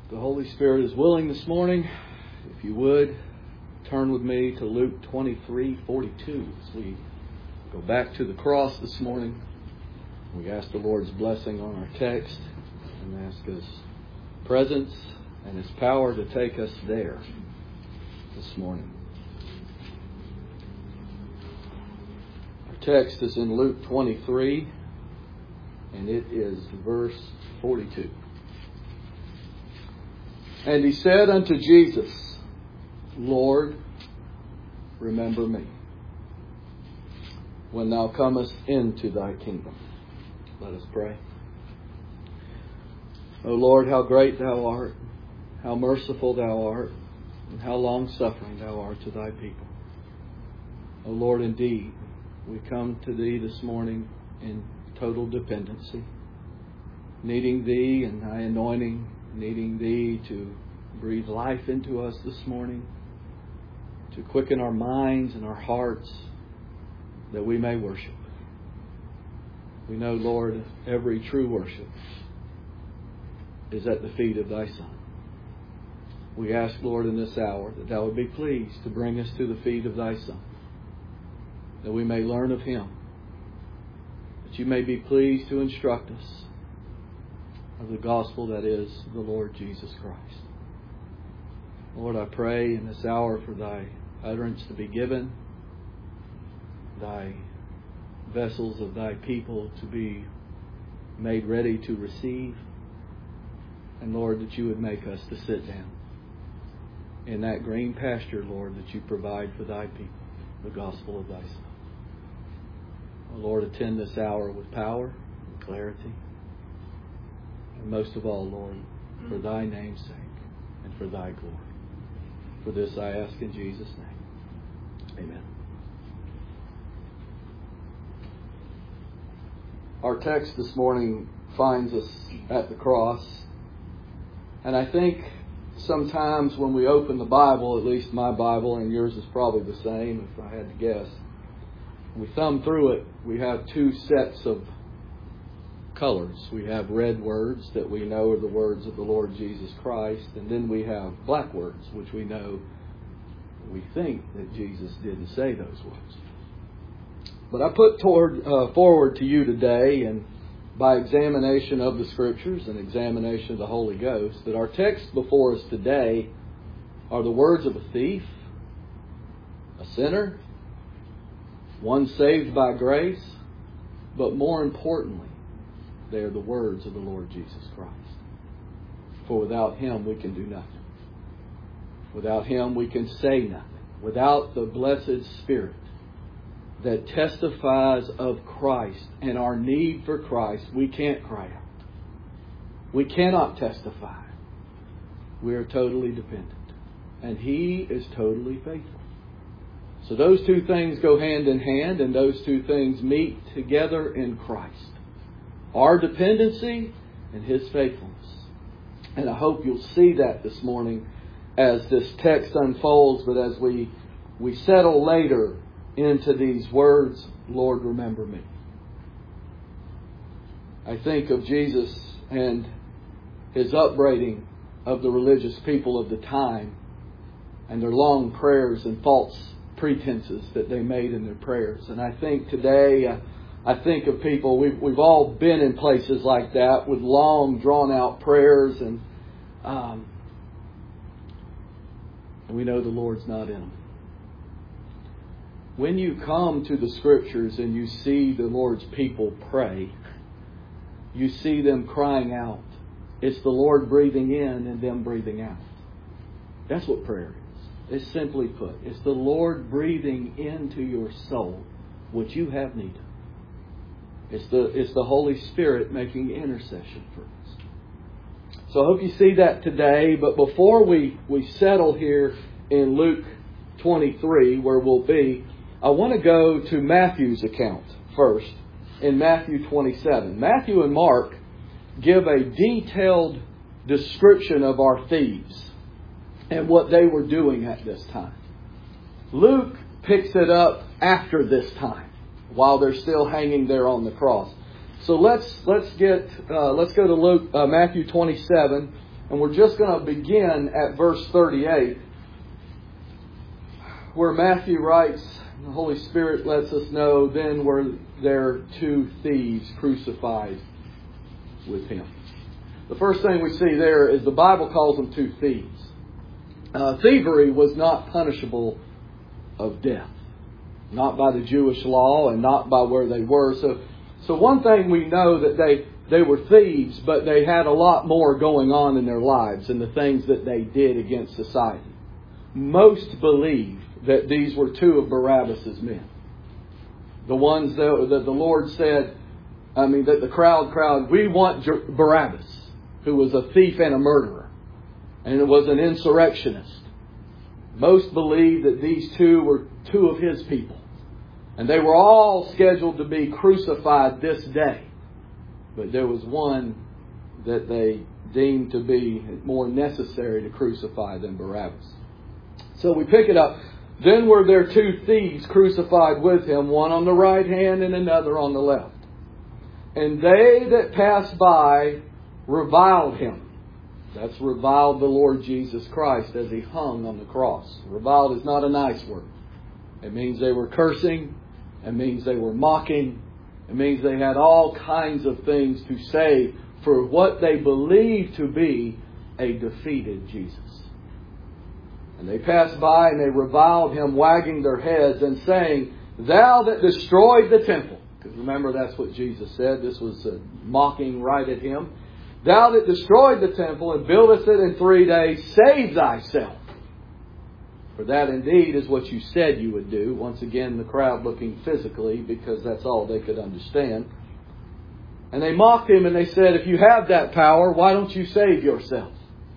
The Holy Spirit is willing this morning. If you would, turn with me to Luke 23:42 as we go back to the cross this morning. We ask the Lord's blessing on our text and ask His presence and His power to take us there this morning. Our text is in Luke 23 and it is verse 42. And he said unto Jesus, Lord, remember me when thou comest into thy kingdom. Let us pray. O Lord, how great thou art, how merciful thou art, and how long-suffering thou art to thy people. O Lord, indeed, we come to thee this morning in total dependency, needing thee and thy anointing, needing thee to breathe life into us this morning, to quicken our minds and our hearts that we may worship. We know, Lord, every true worship is at the feet of thy Son. We ask, Lord, in this hour that thou would be pleased to bring us to the feet of thy Son, that we may learn of him, that you may be pleased to instruct us of the gospel that is the Lord Jesus Christ. Lord, I pray in this hour for thy utterance to be given, thy vessels of thy people to be made ready to receive, and Lord, that you would make us to sit down in that green pasture, Lord, that you provide for thy people, the gospel of thy Son. Oh, Lord, attend this hour with power and clarity. And most of all, Lord, for thy name's sake and for thy glory. For this I ask in Jesus' name. Amen. Our text this morning finds us at the cross. And I think sometimes when we open the Bible, at least my Bible, and yours is probably the same if I had to guess, when we thumb through it, we have two sets of colors. We have red words that we know are the words of the Lord Jesus Christ, and then we have black words, which we know, we think that Jesus didn't say those words. But I put forward to you today, and by examination of the Scriptures and examination of the Holy Ghost, that our text before us today are the words of a thief, a sinner, one saved by grace, but more importantly, they are the words of the Lord Jesus Christ. For without Him we can do nothing. Without Him we can say nothing. Without the blessed Spirit that testifies of Christ and our need for Christ, we can't cry out. We cannot testify. We are totally dependent. And He is totally faithful. So those two things go hand in hand, and those two things meet together in Christ. Our dependency and His faithfulness. And I hope you'll see that this morning as this text unfolds, but as we settle later into these words, Lord, remember me. I think of Jesus and His upbraiding of the religious people of the time and their long prayers and false pretenses that they made in their prayers. And I think today, I think of people, we've all been in places like that with long drawn out prayers, and we know the Lord's not in them. When you come to the Scriptures and you see the Lord's people pray, you see them crying out. It's the Lord breathing in and them breathing out. That's what prayer is. It's simply put, it's the Lord breathing into your soul what you have need of. It's the Holy Spirit making intercession for us. So I hope you see that today. But before we settle here in Luke 23, where we'll be, I want to go to Matthew's account first, in Matthew 27. Matthew and Mark give a detailed description of our thieves and what they were doing at this time. Luke picks it up after this time, while they're still hanging there on the cross. So let's go to Luke, Matthew 27, And we're just going to begin at verse 38, where Matthew writes, the Holy Spirit lets us know, then were there two thieves crucified with him. The first thing we see there is the Bible calls them two thieves. Thievery was not punishable of death. Not by the Jewish law and not by where they were. So one thing we know that they were thieves, but they had a lot more going on in their lives and the things that they did against society. Most believe that these were two of Barabbas' men. The ones that the Lord said, that the crowd, we want Barabbas, who was a thief and a murderer, and it was an insurrectionist. Most believe that these two were two of his people. And they were all scheduled to be crucified this day. But there was one that they deemed to be more necessary to crucify than Barabbas. So we pick it up. Then were there two thieves crucified with him, one on the right hand and another on the left. And they that passed by reviled him. That's reviled the Lord Jesus Christ as he hung on the cross. Reviled is not a nice word. It means they were cursing. It means they were mocking. It means they had all kinds of things to say for what they believed to be a defeated Jesus. And they passed by and they reviled him, wagging their heads and saying, Thou that destroyed the temple. Because remember, that's what Jesus said. This was mocking right at him. Thou that destroyed the temple and buildest it in 3 days, save thyself. For that indeed is what you said you would do. Once again, the crowd looking physically, because that's all they could understand. And they mocked him and they said, If you have that power, why don't you save yourself?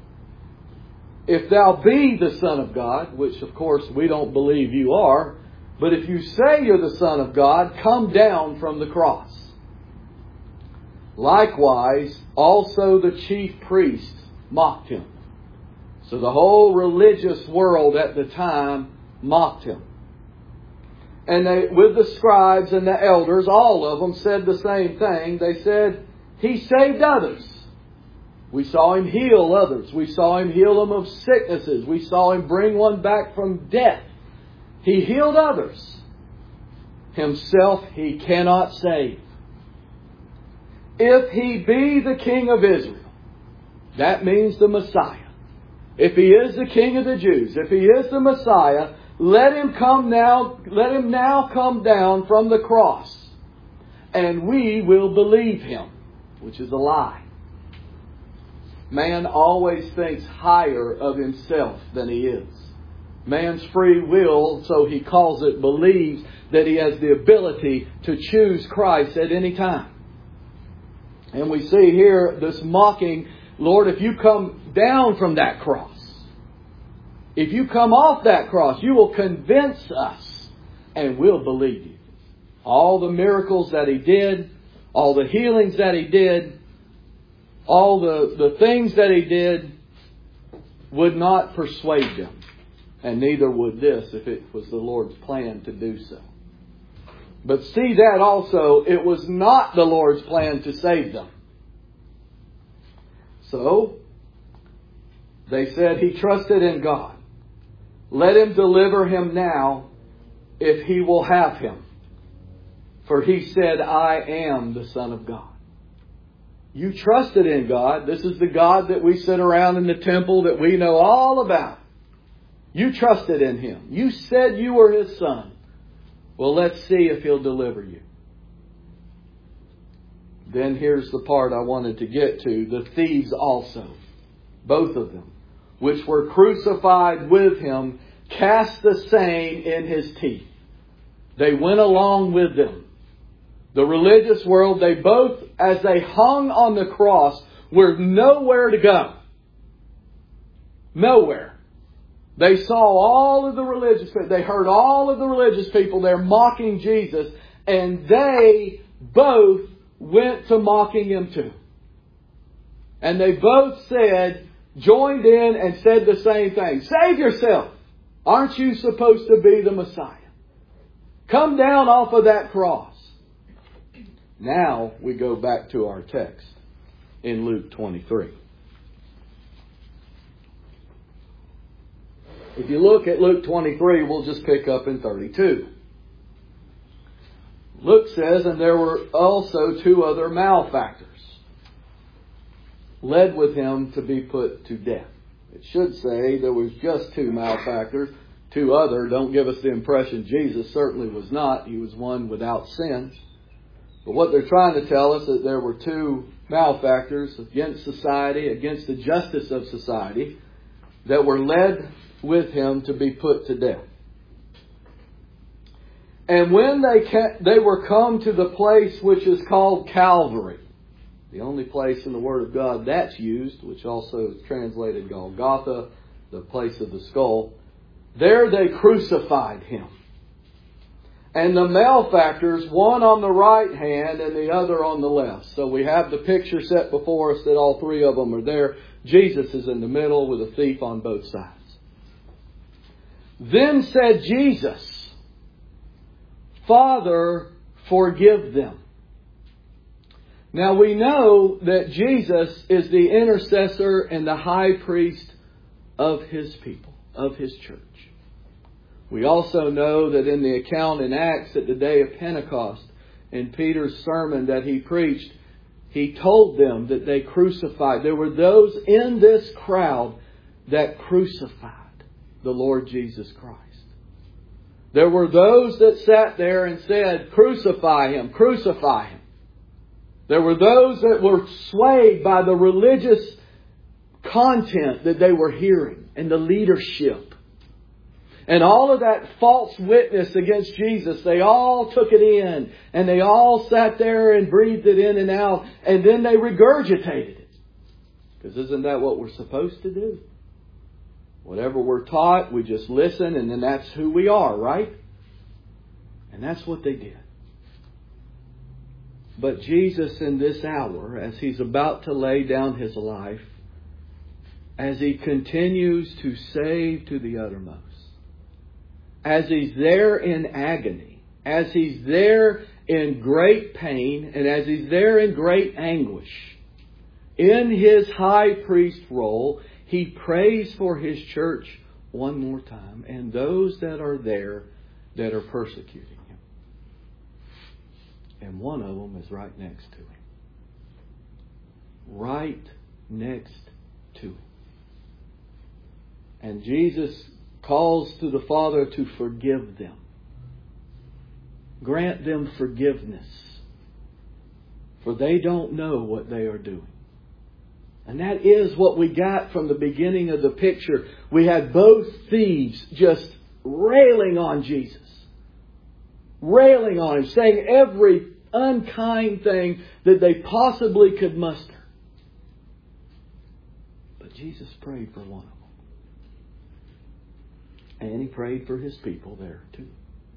If thou be the Son of God, which of course we don't believe you are, but if you say you're the Son of God, come down from the cross. Likewise, also the chief priests mocked him. So the whole religious world at the time mocked him. And they, with the scribes and the elders, all of them said the same thing. They said, He saved others. We saw Him heal others. We saw Him heal them of sicknesses. We saw Him bring one back from death. He healed others. Himself He cannot save. If He be the King of Israel, that means the Messiah. If He is the King of the Jews, if He is the Messiah, let Him now come down from the cross, and we will believe Him, which is a lie. Man always thinks higher of himself than he is. Man's free will, so he calls it, believes that he has the ability to choose Christ at any time. And we see here this mocking, Lord, if you come down from that cross, if you come off that cross, you will convince us and we'll believe you. All the miracles that He did, all the healings that He did, all the things that He did would not persuade them. And neither would this if it was the Lord's plan to do so. But see that also, it was not the Lord's plan to save them. So, they said He trusted in God. Let Him deliver him now if He will have him. For He said, I am the Son of God. You trusted in God. This is the God that we sit around in the temple that we know all about. You trusted in Him. You said you were His Son. Well, let's see if He'll deliver you. Then here's the part I wanted to get to. The thieves also, both of them, which were crucified with Him, cast the same in His teeth. They went along with them. The religious world, they both, as they hung on the cross, were nowhere to go. Nowhere. They saw all of the religious people. They heard all of the religious people there mocking Jesus. And they both went to mocking Him too. And they both joined in and said the same thing. Save yourself. Aren't you supposed to be the Messiah? Come down off of that cross. Now we go back to our text in Luke 23. If you look at Luke 23, we'll just pick up in 32. Luke says, and there were also 2 other malefactors led with him to be put to death. It should say there was just 2 malefactors. 2 other don't give us the impression Jesus certainly was not. He was one without sin. But what they're trying to tell us is that there were 2 malefactors against society, against the justice of society, that were led with him to be put to death. And when they were come to the place which is called Calvary, the only place in the Word of God that's used, which also is translated Golgotha, the place of the skull, there they crucified him. And the malefactors, one on the right hand and the other on the left. So we have the picture set before us that all 3 of them are there. Jesus is in the middle with a thief on both sides. Then said Jesus, Father, forgive them. Now we know that Jesus is the intercessor and the high priest of His people, of His church. We also know that in the account in Acts at the day of Pentecost, in Peter's sermon that he preached, he told them that they crucified. There were those in this crowd that crucified the Lord Jesus Christ. There were those that sat there and said, crucify Him, crucify Him. There were those that were swayed by the religious content that they were hearing and the leadership. And all of that false witness against Jesus, they all took it in. And they all sat there and breathed it in and out. And then they regurgitated it. Because isn't that what we're supposed to do? Whatever we're taught, we just listen and then that's who we are, right? And that's what they did. But Jesus in this hour, as He's about to lay down His life, as He continues to save to the uttermost, as He's there in agony, as He's there in great pain, and as He's there in great anguish, in His high priest role, He prays for His church one more time and those that are there that are persecuting Him. And one of them is right next to Him. Right next to Him. And Jesus calls to the Father to forgive them. Grant them forgiveness. For they don't know what they are doing. And that is what we got from the beginning of the picture. We had both thieves just railing on Jesus. Railing on Him. Saying every unkind thing that they possibly could muster. But Jesus prayed for one of them. And He prayed for His people there too.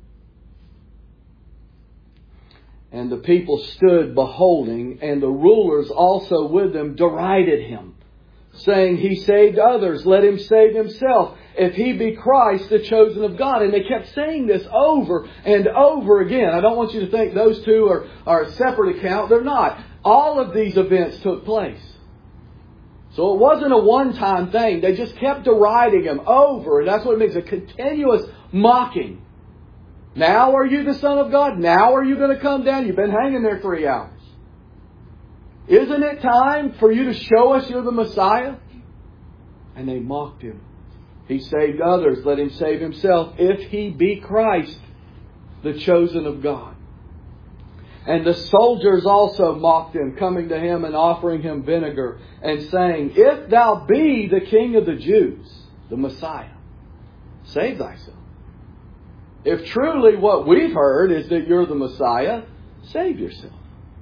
And the people stood beholding, and the rulers also with them derided Him, saying, He saved others, let Him save Himself, if He be Christ, the chosen of God. And they kept saying this over and over again. I don't want you to think those two are a separate account. They're not. All of these events took place. So it wasn't a one-time thing. They just kept deriding Him over. And that's what it means, a continuous mocking. Now are you the Son of God? Now are you going to come down? You've been hanging there 3 hours. Isn't it time for you to show us you're the Messiah? And they mocked Him. He saved others. Let Him save Himself, if He be Christ, the chosen of God. And the soldiers also mocked Him, coming to Him and offering Him vinegar and saying, If Thou be the King of the Jews, the Messiah, save Thyself. If truly what we've heard is that you're the Messiah, save yourself.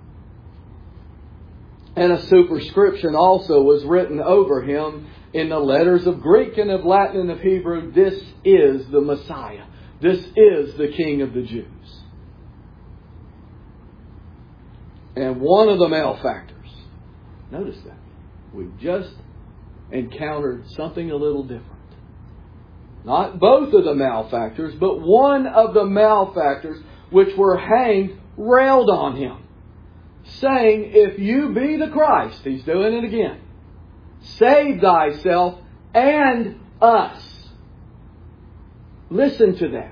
And a superscription also was written over Him in the letters of Greek and of Latin and of Hebrew. This is the Messiah. This is the King of the Jews. And one of the malefactors, notice that, we've just encountered something a little different. Not both of the malefactors, but one of the malefactors which were hanged railed on Him, saying, If you be the Christ, He's doing it again, save Thyself and us. Listen to that.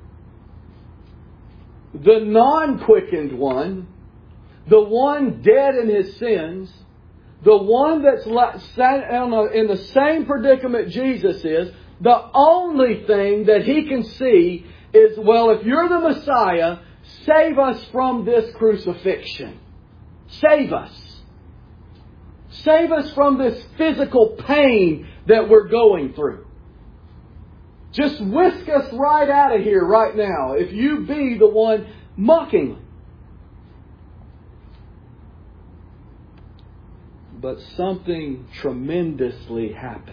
The non-quickened one, the one dead in his sins, the one that's in the same predicament Jesus is, the only thing that he can see is, well, if you're the Messiah, save us from this crucifixion. Save us. Save us from this physical pain that we're going through. Just whisk us right out of here right now, if you be the one mockingly. But something tremendously happens.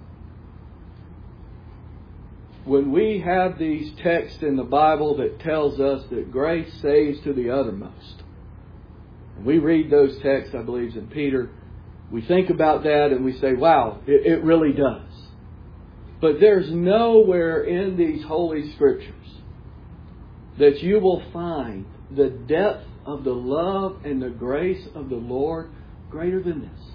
When we have these texts in the Bible that tells us that grace saves to the uttermost, and we read those texts, I believe, in Peter, we think about that and we say, wow, it really does. But there's nowhere in these Holy Scriptures that you will find the depth of the love and the grace of the Lord greater than this.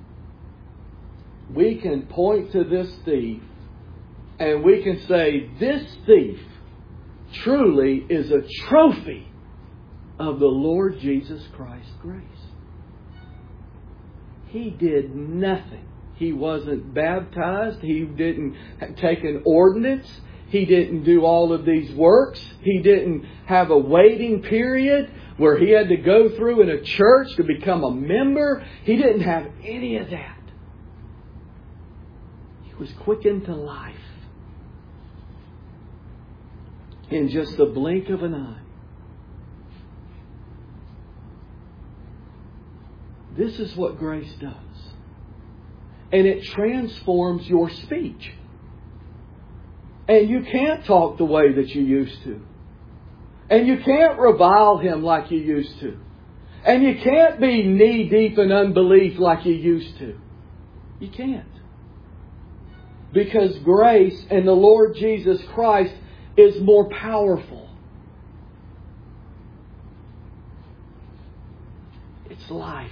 We can point to this thief and we can say, this thief truly is a trophy of the Lord Jesus Christ's grace. He did nothing. He wasn't baptized. He didn't take an ordinance. He didn't do all of these works. He didn't have a waiting period where he had to go through in a church to become a member. He didn't have any of that. He was quickened to life in just the blink of an eye. This is what grace does. And it transforms your speech. And you can't talk the way that you used to. And you can't revile him like you used to. And you can't be knee deep in unbelief like you used to. You can't. Because grace and the Lord Jesus Christ is more powerful. It's life.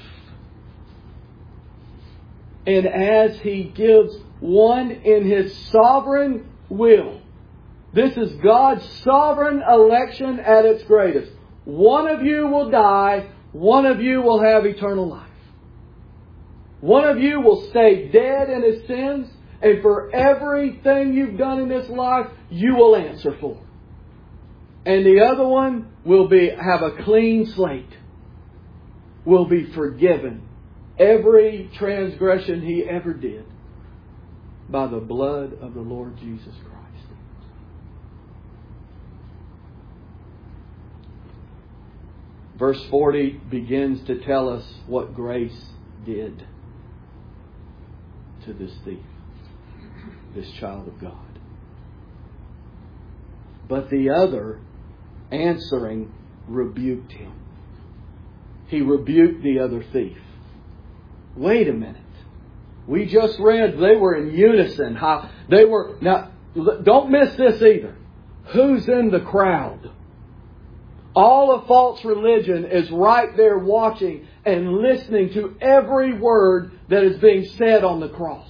And as He gives one in His sovereign will, this is God's sovereign election at its greatest. One of you will die, one of you will have eternal life. One of you will stay dead in his sins, and for everything you've done in this life, you will answer for. And the other one will have a clean slate, will be forgiven. Every transgression he ever did by the blood of the Lord Jesus Christ. Verse 40 begins to tell us what grace did to this thief, this child of God. But the other, answering, rebuked him. He rebuked the other thief. Wait a minute. We just read they were in unison. How they were. Now, don't miss this either. Who's in the crowd? All of false religion is right there watching and listening to every word that is being said on the cross.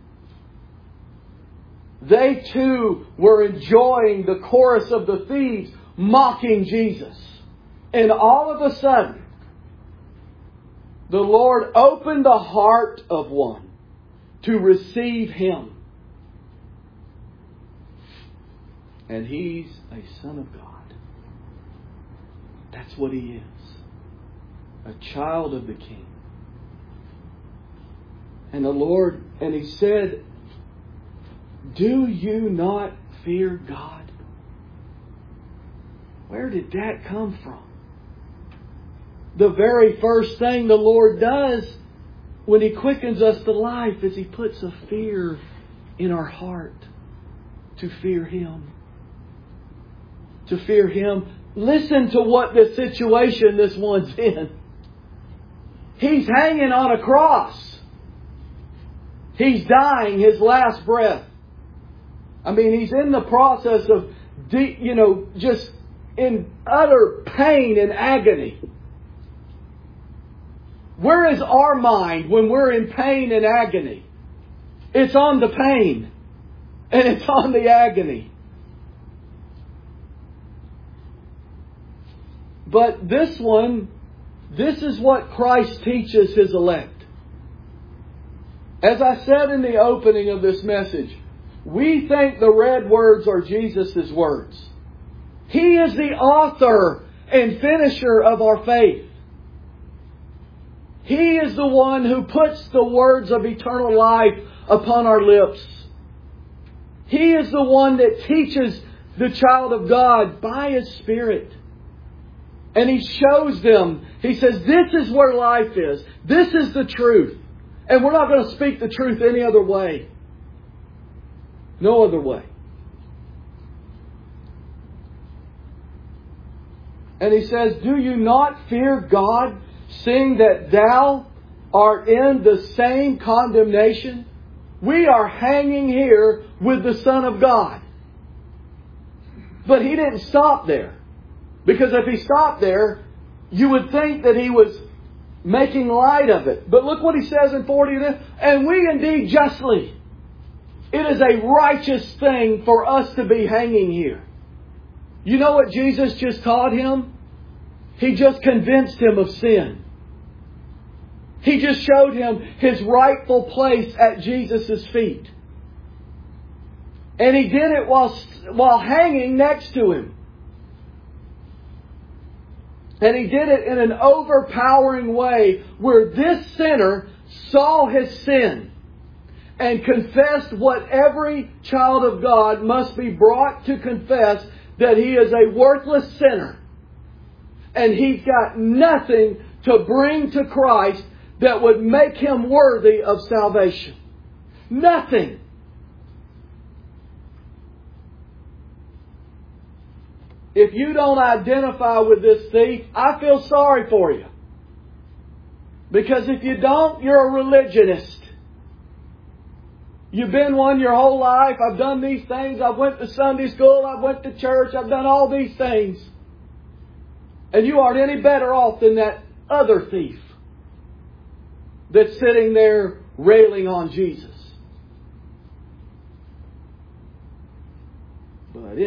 They too were enjoying the chorus of the thieves mocking Jesus. And all of a sudden, the Lord opened the heart of one to receive Him. And he's a son of God. That's what he is. A child of the King. And the Lord, and He said, do you not fear God? Where did that come from? The very first thing the Lord does when He quickens us to life is He puts a fear in our heart to fear Him. To fear Him. Listen to what the situation this one's in. He's hanging on a cross. He's dying his last breath. I mean, he's in the process of, just in utter pain and agony. Where is our mind when we're in pain and agony? It's on the pain. And it's on the agony. But this one, this is what Christ teaches His elect. As I said in the opening of this message, we think the red words are Jesus' words. He is the author and finisher of our faith. He is the one who puts the words of eternal life upon our lips. He is the one that teaches the child of God by His Spirit. And He shows them. He says, this is where life is. This is the truth. And we're not going to speak the truth any other way. No other way. And He says, do you not fear God, seeing that thou art in the same condemnation? We are hanging here with the Son of God. But He didn't stop there. Because if He stopped there, you would think that He was making light of it. But look what He says in 40. And we indeed justly. It is a righteous thing for us to be hanging here. You know what Jesus just taught him? He just convinced him of sin. He just showed him his rightful place at Jesus' feet. And He did it while hanging next to Him. And He did it in an overpowering way where this sinner saw his sin and confessed what every child of God must be brought to confess, that he is a worthless sinner. And he's got nothing to bring to Christ that would make him worthy of salvation. Nothing. If you don't identify with this thief, I feel sorry for you. Because if you don't, you're a religionist. You've been one your whole life. I've done these things. I've went to Sunday school. I've went to church. I've done all these things. And you aren't any better off than that other thief that's sitting there railing on Jesus. But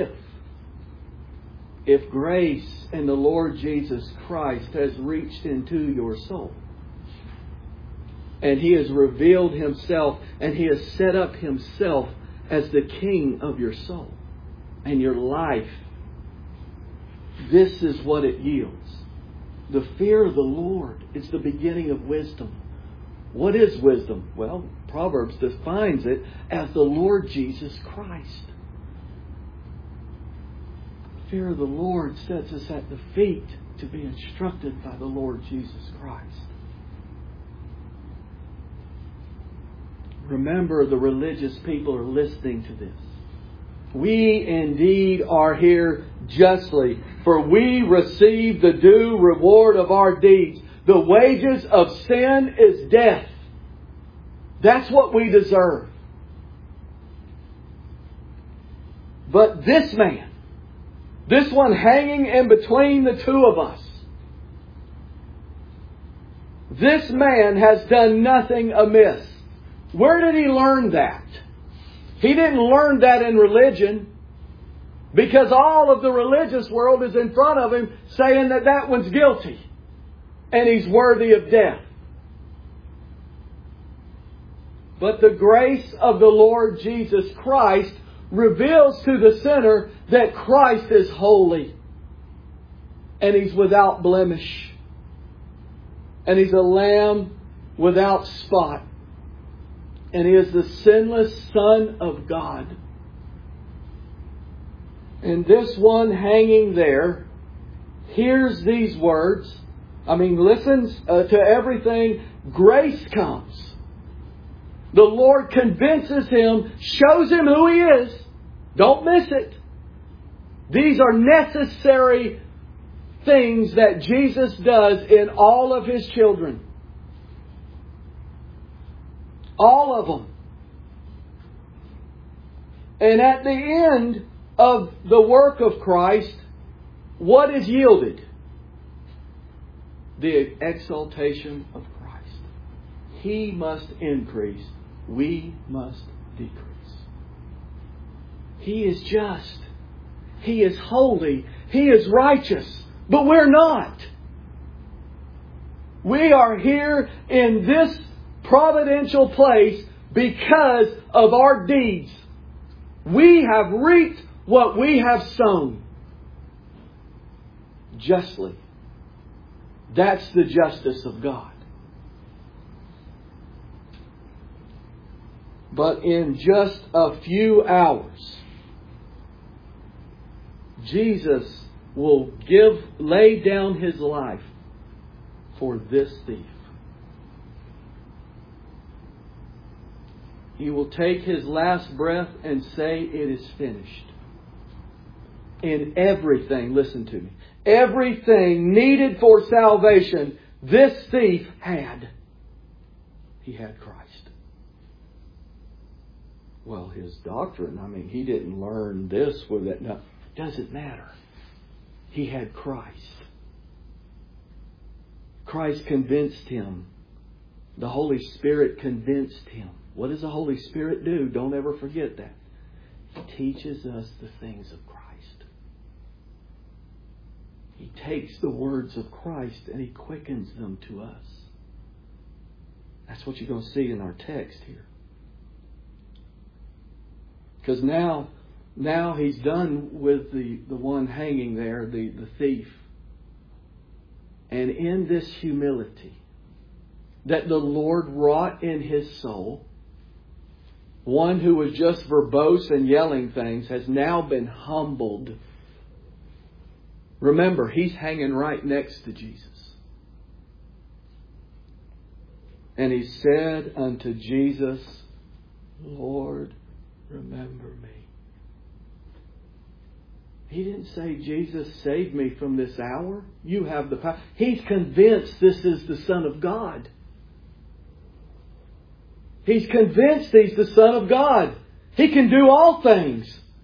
if grace and the Lord Jesus Christ has reached into your soul, and He has revealed Himself, and He has set up Himself as the King of your soul and your life, this is what it yields. The fear of the Lord is the beginning of wisdom. What is wisdom? Well, Proverbs defines it as the Lord Jesus Christ. The fear of the Lord sets us at the feet to be instructed by the Lord Jesus Christ. Remember, the religious people are listening to this. We indeed are here justly, for we receive the due reward of our deeds. The wages of sin is death. That's what we deserve. But this man, this one hanging in between the two of us, this man has done nothing amiss. Where did he learn that? He didn't learn that in religion, because all of the religious world is in front of him saying that that one's guilty and he's worthy of death. But the grace of the Lord Jesus Christ reveals to the sinner that Christ is holy and He's without blemish, and He's a lamb without spot. And He is the sinless Son of God. And this one hanging there hears these words. Listens to everything. Grace comes. The Lord convinces him, shows him who He is. Don't miss it. These are necessary things that Jesus does in all of His children. All of them. And at the end of the work of Christ, what is yielded? The exaltation of Christ. He must increase. We must decrease. He is just. He is holy. He is righteous. But we're not. We are here in this providential place because of our deeds. We have reaped what we have sown. Justly. That's the justice of God. But in just a few hours, Jesus will lay down His life for this thief. He will take His last breath and say, "It is finished." In everything, listen to me, everything needed for salvation, this thief had. He had Christ. Well, his doctrine, he didn't learn this with it. No, doesn't matter. He had Christ. Christ convinced him. The Holy Spirit convinced him. What does the Holy Spirit do? Don't ever forget that. He teaches us the things of Christ. He takes the words of Christ and He quickens them to us. That's what you're going to see in our text here. Because now He's done with the one hanging there, the thief. And in this humility that the Lord wrought in his soul, one who was just verbose and yelling things has now been humbled. Remember, he's hanging right next to Jesus. And he said unto Jesus, "Lord, remember me." He didn't say, "Jesus, save me from this hour. You have the power." He's convinced this is the Son of God. He's convinced He's the Son of God. He can do all things.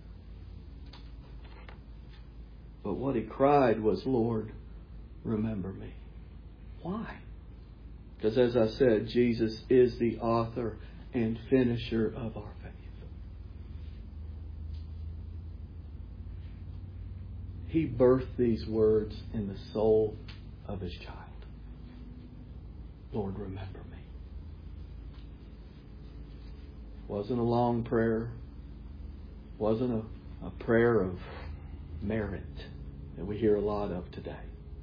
But what he cried was, "Lord, remember me." Why? Because as I said, Jesus is the author and finisher of our faith. He birthed these words in the soul of His child. Lord, remember me. Wasn't a long prayer. Wasn't a prayer of merit that we hear a lot of today.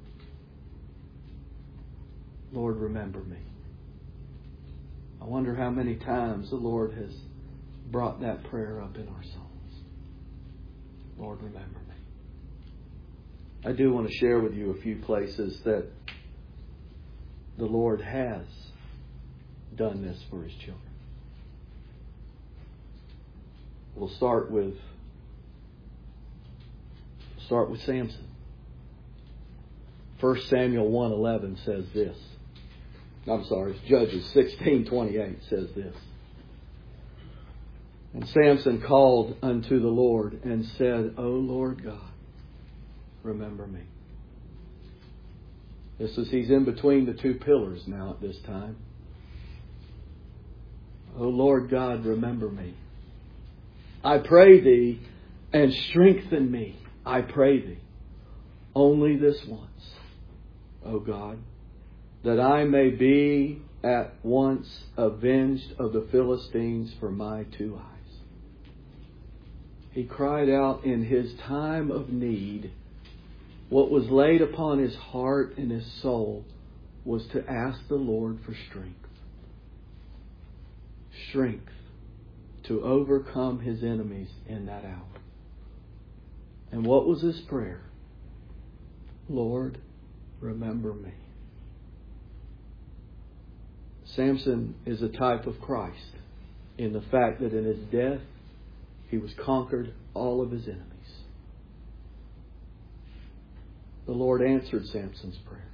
Lord, remember me. I wonder how many times the Lord has brought that prayer up in our souls. Lord, remember me. I do want to share with you a few places that the Lord has done this for His children. We'll start with Samson. 1 Samuel 1:11 says this. Judges 16:28 says this. And Samson called unto the Lord and said, "O Lord God, remember me." He's in between the two pillars now at this time. "O Lord God, remember me. I pray Thee, and strengthen me, I pray Thee, only this once, O God, that I may be at once avenged of the Philistines for my two eyes." He cried out in his time of need. What was laid upon his heart and his soul was to ask the Lord for strength. Strength to overcome his enemies in that hour. And what was his prayer? Lord, remember me. Samson is a type of Christ in the fact that in his death, he was conquered all of his enemies. The Lord answered Samson's prayer.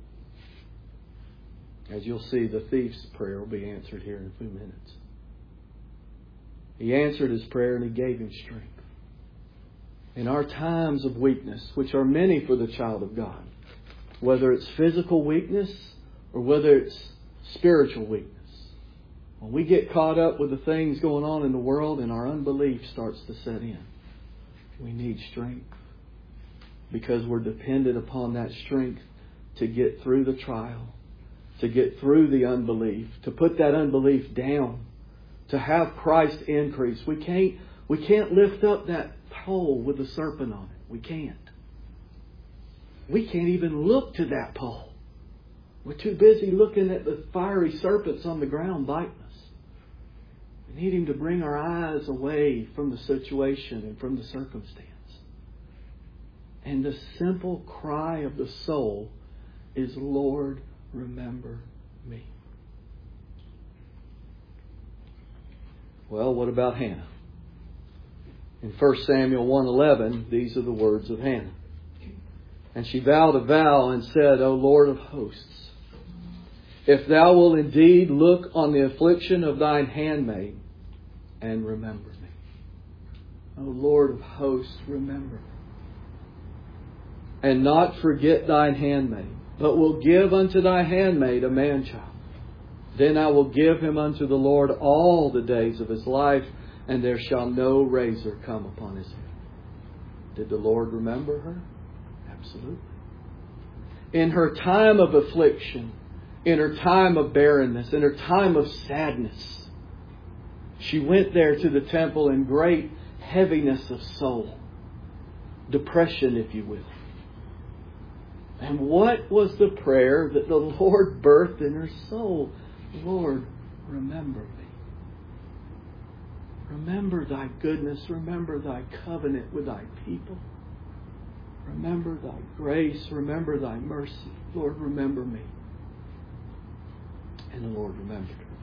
As you'll see, the thief's prayer will be answered here in a few minutes. He answered his prayer and He gave him strength. In our times of weakness, which are many for the child of God, whether it's physical weakness or whether it's spiritual weakness, when we get caught up with the things going on in the world and our unbelief starts to set in, we need strength. because we're dependent upon that strength to get through the trial, to get through the unbelief, to put that unbelief down, to have Christ increase. We can't lift up that pole with the serpent on it. We can't. We can't even look to that pole. We're too busy looking at the fiery serpents on the ground biting us. We need Him to bring our eyes away from the situation and from the circumstance. And the simple cry of the soul is, Lord, remember me. Well, what about Hannah? In 1 Samuel 1:11, these are the words of Hannah. And she vowed a vow and said, O Lord of hosts, if Thou wilt indeed look on the affliction of Thine handmaid and remember me. O Lord of hosts, remember me. And not forget Thine handmaid, but will give unto Thy handmaid a man-child. Then I will give him unto the Lord all the days of his life, and there shall no razor come upon his head. Did the Lord remember her? Absolutely. In her time of affliction, in her time of barrenness, in her time of sadness, she went there to the temple in great heaviness of soul. Depression, if you will. And what was the prayer that the Lord birthed in her soul? Lord, remember me. Remember Thy goodness. Remember Thy covenant with Thy people. Remember Thy grace. Remember Thy mercy. Lord, remember me. And the Lord remembered her.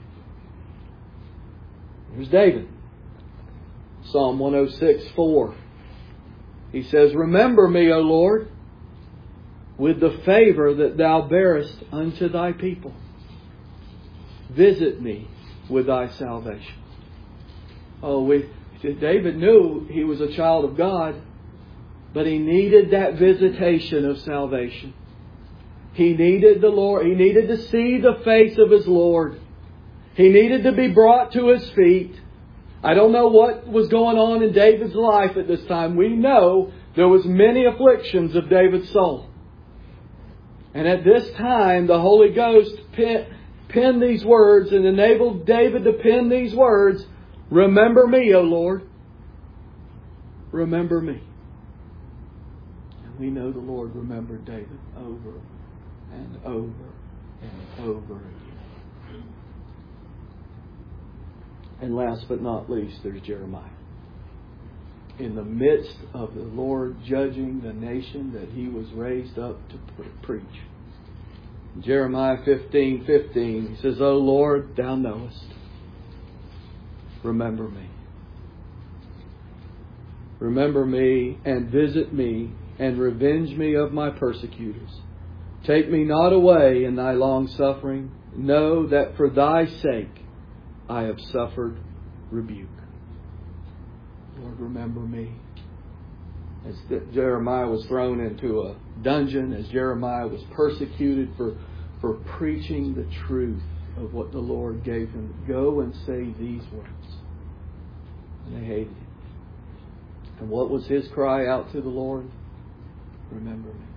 Here's David. Psalm 106:4. He says, Remember me, O Lord, with the favor that Thou bearest unto Thy people. Visit me with Thy salvation. David knew he was a child of God, but he needed that visitation of salvation. He needed the Lord. He needed to see the face of his Lord. He needed to be brought to his feet. I don't know what was going on in David's life at this time. We know there was many afflictions of David's soul. And at this time, the Holy Ghost penned these words and enabled David to pen these words. Remember me, O Lord. Remember me. And we know the Lord remembered David over and over and over again. And last but not least, there's Jeremiah. In the midst of the Lord judging the nation that He was raised up to preach. Jeremiah 15:15, he says, O Lord, Thou knowest. Remember me. Remember me and visit me and revenge me of my persecutors. Take me not away in Thy long suffering. Know that for Thy sake I have suffered rebuke. Lord, remember me. As Jeremiah was thrown into a dungeon, as Jeremiah was persecuted for preaching the truth of what the Lord gave him. Go and say these words. And they hated him. And what was his cry out to the Lord? Remember me.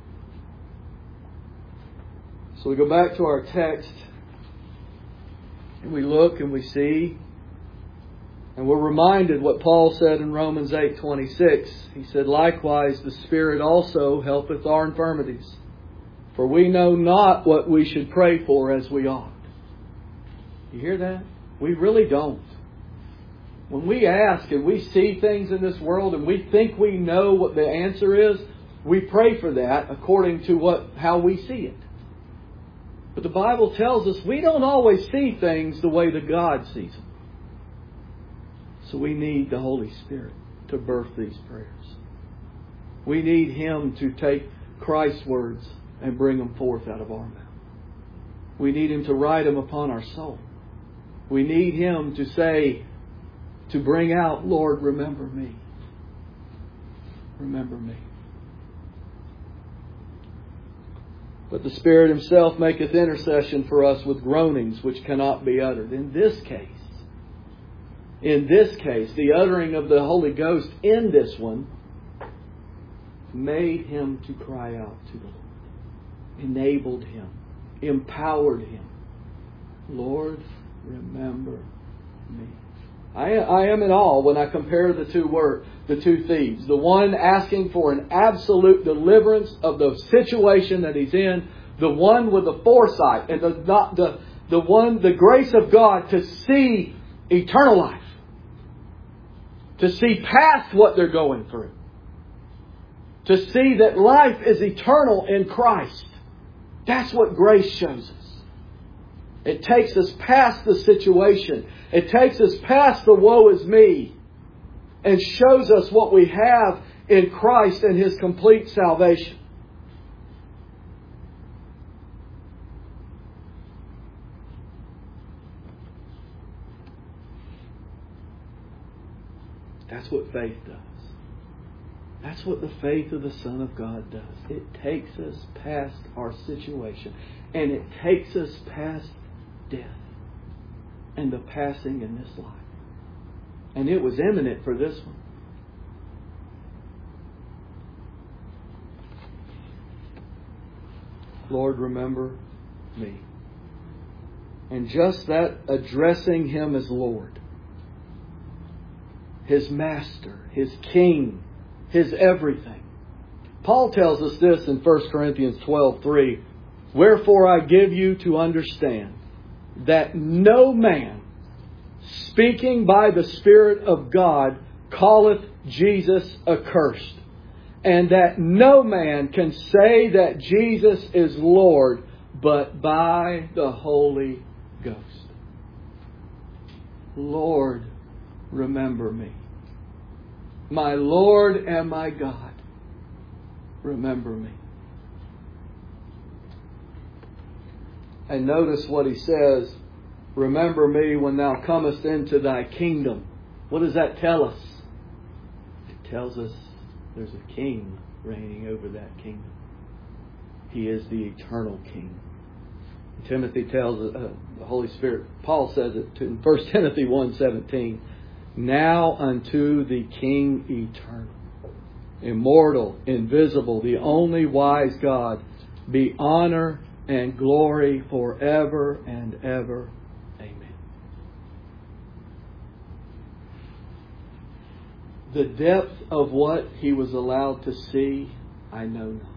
So we go back to our text. And we look and we see. And we're reminded what Paul said in Romans 8:26. He said, Likewise the Spirit also helpeth our infirmities. For we know not what we should pray for as we ought. You hear that? We really don't. When we ask and we see things in this world and we think we know what the answer is, we pray for that according to how we see it. But the Bible tells us we don't always see things the way that God sees them. So we need the Holy Spirit to birth these prayers. We need Him to take Christ's words and bring them forth out of our mouth. We need Him to write them upon our soul. We need Him to say, to bring out, Lord, remember me. Remember me. But the Spirit Himself maketh intercession for us with groanings which cannot be uttered. In this case, the uttering of the Holy Ghost in this one made him to cry out to the Lord, enabled him, empowered him. Lord, remember me. I am in awe when I compare the two thieves. The one asking for an absolute deliverance of the situation that he's in. The one with the foresight and the grace of God to see eternal life. To see past what they're going through. To see that life is eternal in Christ. That's what grace shows us. It takes us past the situation. It takes us past the woe is me. And shows us what we have in Christ and His complete salvation. That's what faith does. That's what the faith of the Son of God does. It takes us past our situation. And it takes us past death and the passing in this life. And it was imminent for this one. Lord, remember me. And just that addressing Him as Lord, His Master, His King, His everything. Paul tells us this in 1 Corinthians 12:3. Wherefore I give you to understand that no man, speaking by the Spirit of God, calleth Jesus accursed, and that no man can say that Jesus is Lord but by the Holy Ghost. Lord, remember me. My Lord and my God, remember me. And notice what he says, remember me when thou comest into thy kingdom. What does that tell us? It tells us there's a king reigning over that kingdom. He is the eternal king. Timothy tells the Holy Spirit, Paul says it in 1 Timothy 1:17. Now unto the King eternal, immortal, invisible, the only wise God, be honor and glory forever and ever. Amen. The depth of what he was allowed to see, I know not.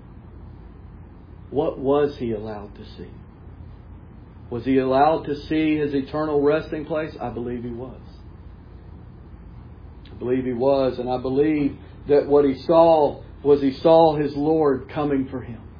What was he allowed to see? Was he allowed to see his eternal resting place? I believe he was. I believe he was, and I believe that what he saw was he saw his Lord coming for him.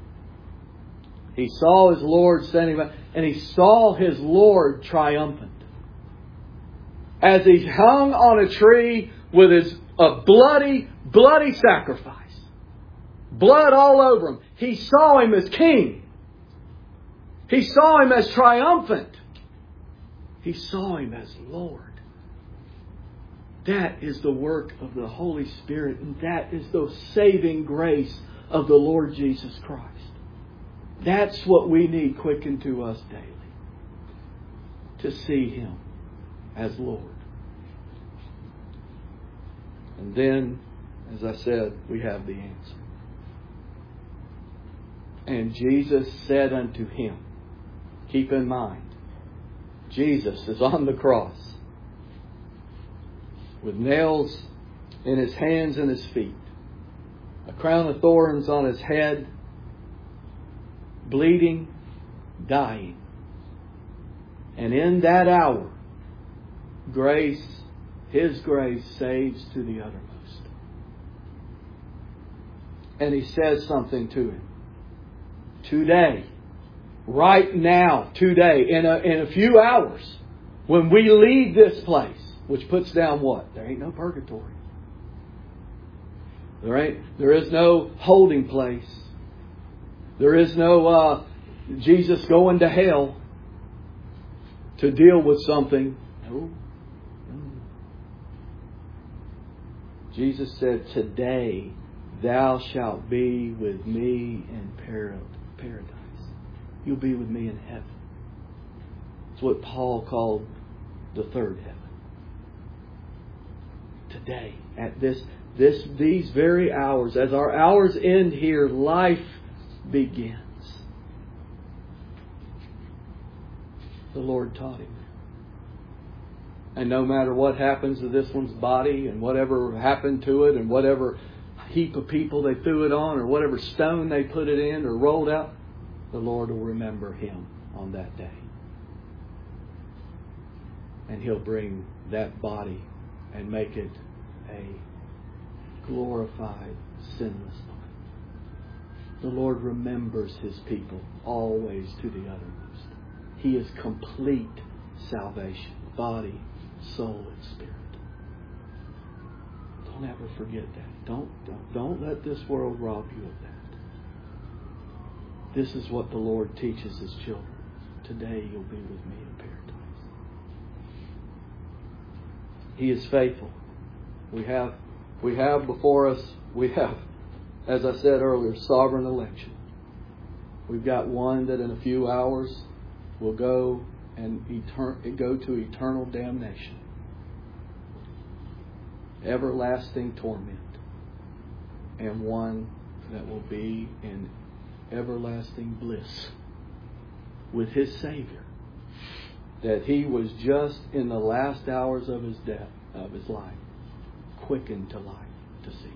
He saw his Lord standing by, and he saw his Lord triumphant. As he hung on a tree with a bloody sacrifice. Blood all over him. He saw him as king. He saw him as triumphant. He saw him as Lord. That is the work of the Holy Spirit, and that is the saving grace of the Lord Jesus Christ. That's what we need quickened to us daily. To see Him as Lord. And then, as I said, we have the answer. And Jesus said unto him, keep in mind, Jesus is on the cross with nails in His hands and His feet, a crown of thorns on His head, bleeding, dying. And in that hour, grace, His grace saves to the uttermost. And He says something to him. Today, right now, today, in a few hours, when we leave this place, which puts down what? There ain't no purgatory. There is no holding place. There is no Jesus going to hell to deal with something. No. Jesus said, today thou shalt be with me in paradise. You'll be with me in heaven. It's what Paul called the third heaven. Today, at this These very hours, as our hours end here, life begins. The Lord taught him. And no matter what happens to this one's body and whatever happened to it and whatever heap of people they threw it on or whatever stone they put it in or rolled out, the Lord will remember him on that day. And He'll bring that body and make it a glorified, sinless body. The Lord remembers His people always to the uttermost. He is complete salvation, body, soul, and spirit. Don't ever forget that. Don't let this world rob you of that. This is what the Lord teaches His children. Today you'll be with me in paradise. He is faithful. We have before us, as I said earlier, sovereign election. We've got one that in a few hours will go to eternal damnation, everlasting torment, and one that will be in everlasting bliss with his Savior, that he was just in the last hours of his death, of his life, quickened to life to see.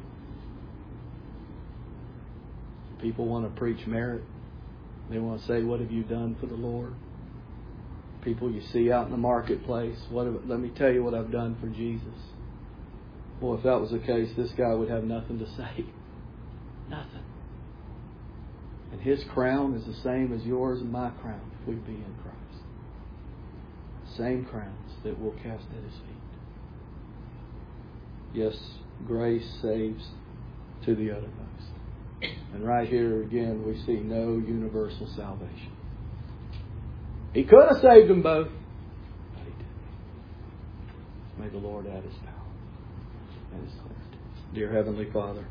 People want to preach merit. They want to say, what have you done for the Lord? People you see out in the marketplace, let me tell you what I've done for Jesus. Well, if that was the case, this guy would have nothing to say. Nothing. And his crown is the same as yours and my crown if we be in Christ. Same crowns that we'll cast at His feet. Yes, grace saves to the uttermost. And right here again we see no universal salvation. He could have saved them both, but He didn't. May the Lord add His power and His clarity. Dear Heavenly Father,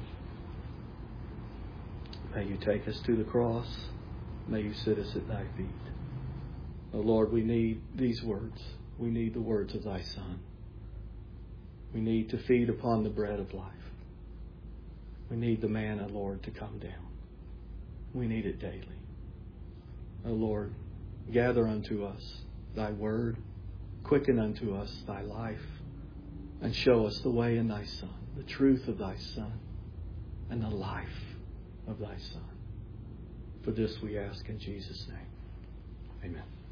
may You take us to the cross. May You sit us at Thy feet. Oh Lord, we need these words. We need the words of Thy Son. We need to feed upon the bread of life. We need the manna, Lord, to come down. We need it daily. Oh Lord, gather unto us Thy word, quicken unto us Thy life, and show us the way in Thy Son, the truth of Thy Son, and the life of Thy Son. For this we ask in Jesus' name. Amen.